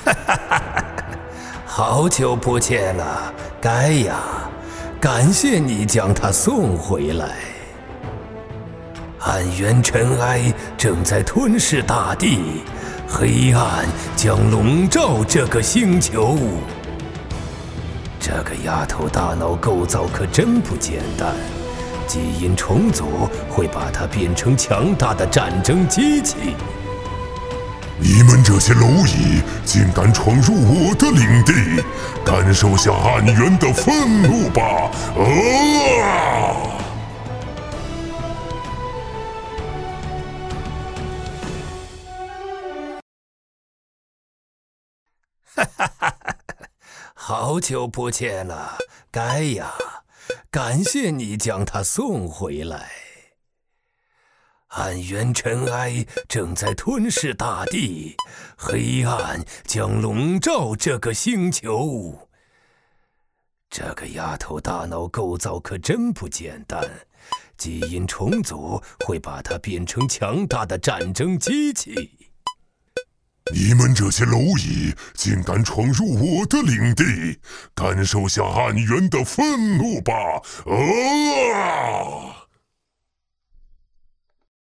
好久不见了，盖亚，感谢你将他送回来。暗源尘埃正在吞噬大地，黑暗将笼罩这个星球。这个丫头大脑构造可真不简单，基因重组会把它变成强大的战争机器。 你们这些蝼蚁竟敢闯入我的领地，感受下暗源的愤怒吧！ 好久不见了，盖亚，感谢你将他送回来。暗源尘埃正在吞噬大地，黑暗将笼罩这个星球。这个丫头大脑构造可真不简单，基因重组会把它变成强大的战争机器。 你们这些蝼蚁竟敢闯入我的领地，感受下暗源的愤怒吧！